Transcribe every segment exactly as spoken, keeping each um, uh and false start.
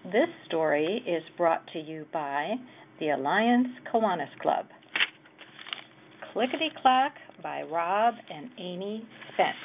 This story is brought to you by the Alliance Kiwanis Club. Clickety-Clack by Rob and Amy Spence.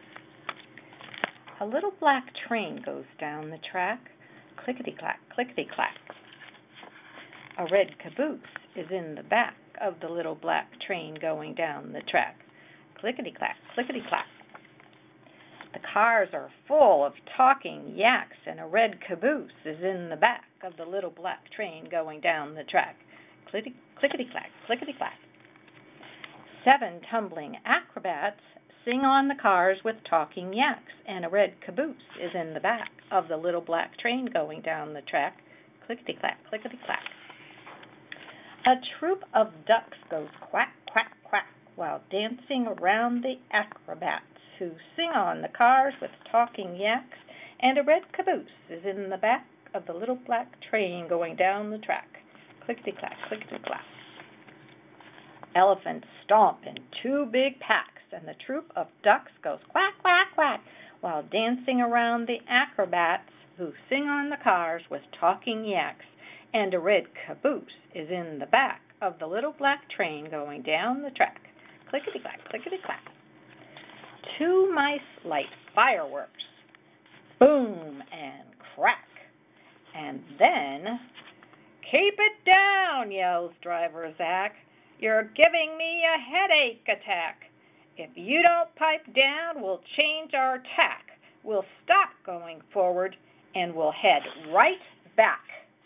A little black train goes down the track. Clickety-clack, clickety-clack. A red caboose is in the back of the little black train going down the track. Clickety-clack, clickety-clack. The cars are full of talking yaks, and a red caboose is in the back of the little black train going down the track. Clickety-clack, clickety-clack. Seven tumbling acrobats sing on the cars with talking yaks, and a red caboose is in the back of the little black train going down the track. Clickety-clack, clickety-clack. A troop of ducks goes quack, quack, quack, while dancing around the acrobats, who sing on the cars with talking yaks, and a red caboose is in the back of the little black train going down the track. Clickety-clack, clickety-clack. Elephants stomp in two big packs, and the troop of ducks goes quack, quack, quack, while dancing around the acrobats, who sing on the cars with talking yaks, and a red caboose is in the back of the little black train going down the track. Clickety-clack, clickety-clack. Two mice light fireworks. Boom and crack. And then, "Keep it down," yells Driver Zach. "You're giving me a headache attack. If you don't pipe down, we'll change our tack. We'll stop going forward, and we'll head right back."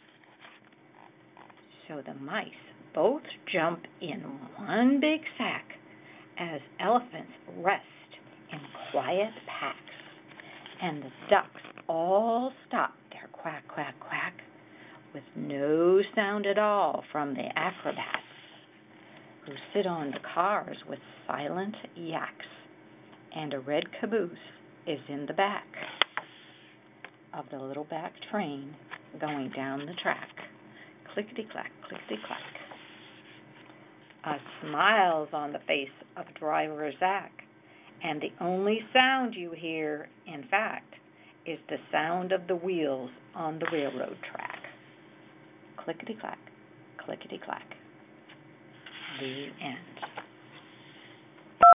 So the mice both jump in one big sack as elephants rest in quiet packs, and the ducks all stop their quack, quack, quack, with no sound at all from the acrobats, who sit on the cars with silent yaks, and a red caboose is in the back of the little back train going down the track. Clickety-clack, clickety-clack. A smile's on the face of Driver Zach, and the only sound you hear, in fact, is the sound of the wheels on the railroad track. Clickety-clack, clickety-clack. The end.